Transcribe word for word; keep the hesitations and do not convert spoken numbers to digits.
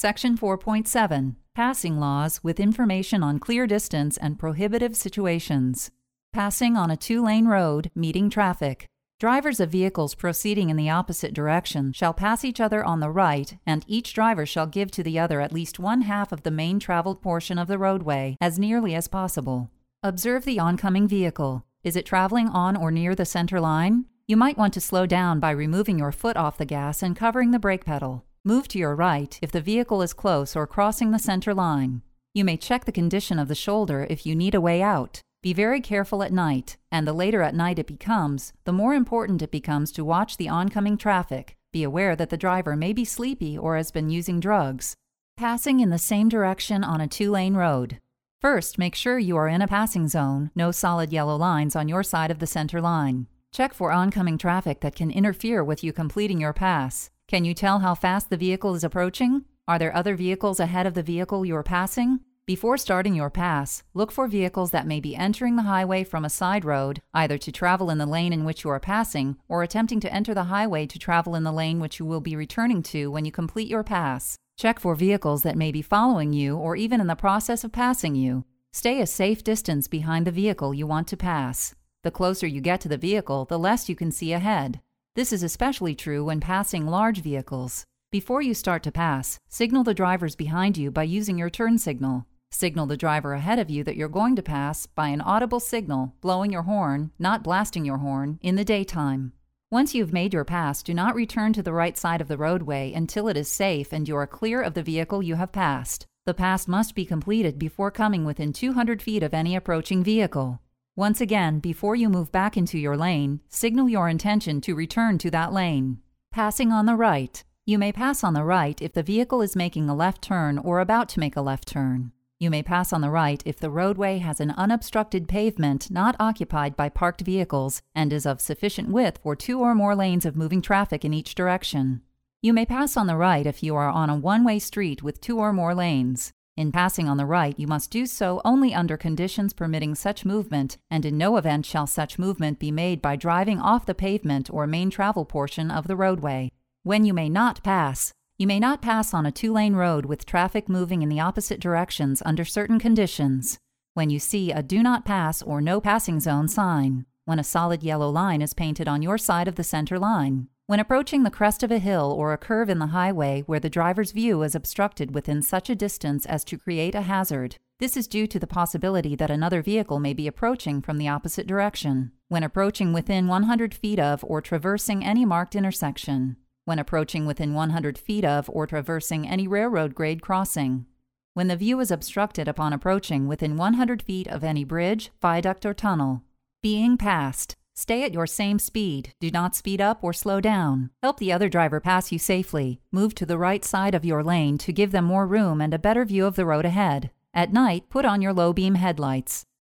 Section four point seven. Passing laws with information on clear distance and prohibitive situations. Passing on a two-lane road, meeting traffic. Drivers of vehicles proceeding in the opposite direction shall pass each other on the right, and each driver shall give to the other at least one half of the main traveled portion of the roadway, as nearly as possible. Observe the oncoming vehicle. Is it traveling on or near the center line? You might want to slow down by removing your foot off the gas and covering the brake pedal. Move to your right if the vehicle is close or crossing the center line. You may check the condition of the shoulder if you need a way out. Be very careful at night, and the later at night it becomes, the more important it becomes to watch the oncoming traffic. Be aware that the driver may be sleepy or has been using drugs. Passing in the same direction on a two-lane road. First, make sure you are in a passing zone, no solid yellow lines on your side of the center line. Check for oncoming traffic that can interfere with you completing your pass. Can you tell how fast the vehicle is approaching? Are there other vehicles ahead of the vehicle you are passing? Before starting your pass, look for vehicles that may be entering the highway from a side road, either to travel in the lane in which you are passing or attempting to enter the highway to travel in the lane which you will be returning to when you complete your pass. Check for vehicles that may be following you or even in the process of passing you. Stay a safe distance behind the vehicle you want to pass. The closer you get to the vehicle, the less you can see ahead. This is especially true when passing large vehicles. Before you start to pass, signal the drivers behind you by using your turn signal. Signal the driver ahead of you that you're going to pass by an audible signal, blowing your horn, not blasting your horn, in the daytime. Once you've made your pass, do not return to the right side of the roadway until it is safe and you are clear of the vehicle you have passed. The pass must be completed before coming within two hundred feet of any approaching vehicle. Once again, before you move back into your lane, signal your intention to return to that lane. Passing on the right. You may pass on the right if the vehicle is making a left turn or about to make a left turn. You may pass on the right if the roadway has an unobstructed pavement not occupied by parked vehicles and is of sufficient width for two or more lanes of moving traffic in each direction. You may pass on the right if you are on a one-way street with two or more lanes. In passing on the right, you must do so only under conditions permitting such movement, and in no event shall such movement be made by driving off the pavement or main travel portion of the roadway. When you may not pass. You may not pass on a two-lane road with traffic moving in the opposite directions under certain conditions. When you see a Do Not Pass or No Passing Zone sign. When a solid yellow line is painted on your side of the center line. When approaching the crest of a hill or a curve in the highway where the driver's view is obstructed within such a distance as to create a hazard. This is due to the possibility that another vehicle may be approaching from the opposite direction. When approaching within one hundred feet of or traversing any marked intersection. When approaching within one hundred feet of or traversing any railroad grade crossing. When the view is obstructed upon approaching within one hundred feet of any bridge, viaduct, or tunnel. Being passed. Stay at your same speed. Do not speed up or slow down. Help the other driver pass you safely. Move to the right side of your lane to give them more room and a better view of the road ahead. At night, put on your low beam headlights.